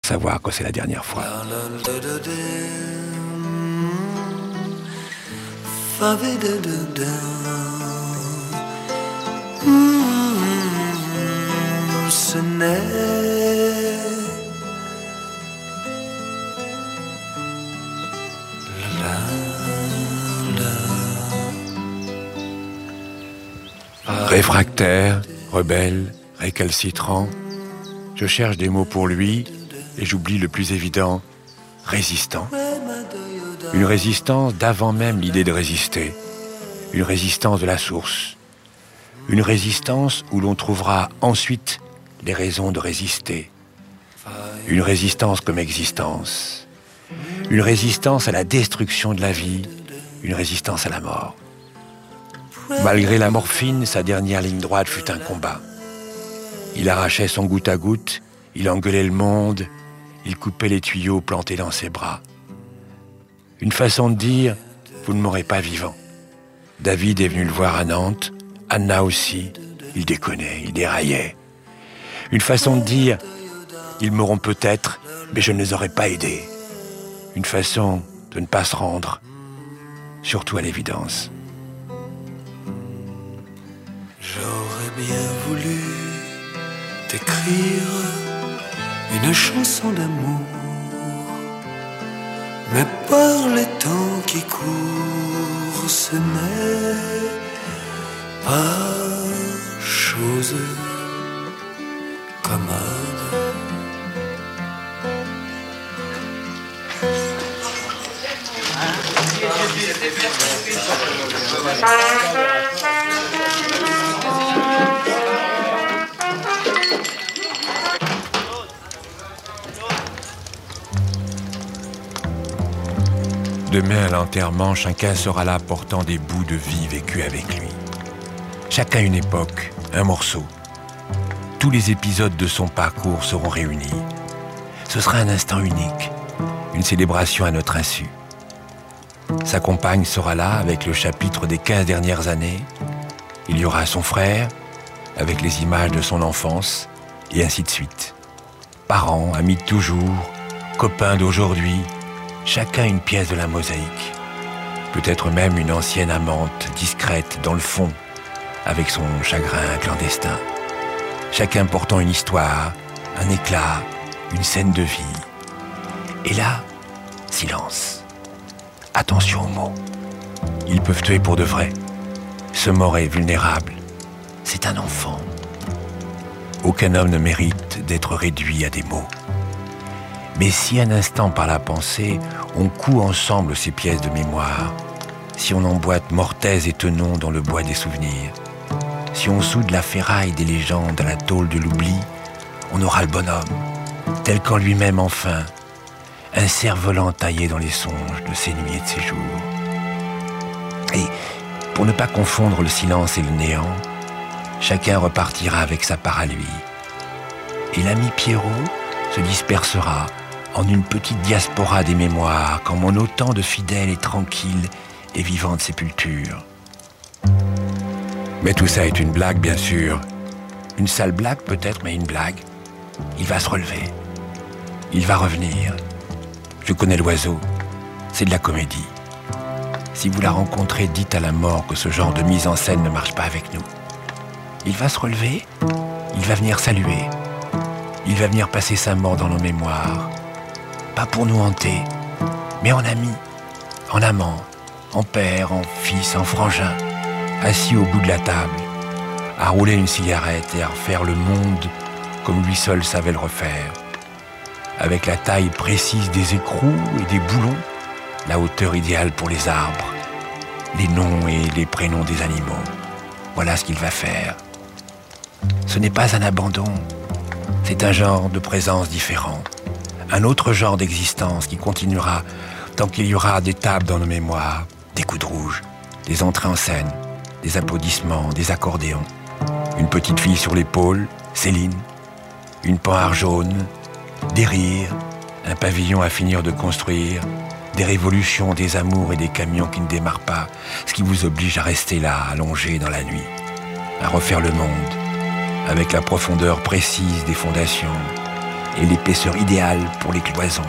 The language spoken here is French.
savoir que c'est la dernière fois. Ce n'est Réfractaire, rebelle, récalcitrant, je cherche des mots pour lui et j'oublie le plus évident, résistant. Une résistance d'avant même l'idée de résister. Une résistance de la source. Une résistance où l'on trouvera ensuite les raisons de résister. Une résistance comme existence. Une résistance à la destruction de la vie. Une résistance à la mort. Malgré la morphine, sa dernière ligne droite fut un combat. Il arrachait son goutte à goutte, il engueulait le monde, il coupait les tuyaux plantés dans ses bras. Une façon de dire « vous ne m'aurez pas vivant ». David est venu le voir à Nantes, Anna aussi, il déconnait, il déraillait. Une façon de dire « ils m'auront peut-être, mais je ne les aurais pas aidés ». Une façon de ne pas se rendre, surtout à l'évidence. J'aurais bien voulu t'écrire une chanson d'amour, mais par les temps qui courent, ce n'est pas chose commode. Demain, à l'enterrement, chacun sera là portant des bouts de vie vécus avec lui. Chacun une époque, un morceau. Tous les épisodes de son parcours seront réunis. Ce sera un instant unique, une célébration à notre insu. Sa compagne sera là avec le chapitre des 15 dernières années. Il y aura son frère, avec les images de son enfance, et ainsi de suite. Parents, amis de toujours, copains d'aujourd'hui, chacun une pièce de la mosaïque. Peut-être même une ancienne amante discrète dans le fond, avec son chagrin clandestin. Chacun portant une histoire, un éclat, une scène de vie. Et là, silence. Attention aux mots. Ils peuvent tuer pour de vrai. Ce mort est vulnérable. C'est un enfant. Aucun homme ne mérite d'être réduit à des mots. Mais si un instant par la pensée, on coud ensemble ces pièces de mémoire, si on emboîte mortaise et tenon dans le bois des souvenirs, si on soude la ferraille des légendes à la tôle de l'oubli, on aura le bonhomme, tel qu'en lui-même enfin, un cerf-volant taillé dans les songes de ses nuits et de ses jours. Et pour ne pas confondre le silence et le néant, chacun repartira avec sa part à lui. Et l'ami Pierrot se dispersera en une petite diaspora des mémoires, comme en autant de fidèles et tranquilles et vivantes sépultures. Mais tout ça est une blague, bien sûr. Une sale blague peut-être, mais une blague. Il va se relever. Il va revenir. Je connais l'oiseau. C'est de la comédie. Si vous la rencontrez, dites à la mort que ce genre de mise en scène ne marche pas avec nous. Il va se relever. Il va venir saluer. Il va venir passer sa mort dans nos mémoires. Pas pour nous hanter, mais en ami, en amant, en père, en fils, en frangin, assis au bout de la table, à rouler une cigarette et à refaire le monde comme lui seul savait le refaire, avec la taille précise des écrous et des boulons, la hauteur idéale pour les arbres, les noms et les prénoms des animaux. Voilà ce qu'il va faire. Ce n'est pas un abandon, c'est un genre de présence différent, un autre genre d'existence qui continuera tant qu'il y aura des tables dans nos mémoires, des coups de rouge, des entrées en scène, des applaudissements, des accordéons, une petite fille sur l'épaule, Céline, une panhard jaune, des rires, un pavillon à finir de construire, des révolutions, des amours et des camions qui ne démarrent pas, ce qui vous oblige à rester là, allongé dans la nuit, à refaire le monde, avec la profondeur précise des fondations et l'épaisseur idéale pour les cloisons.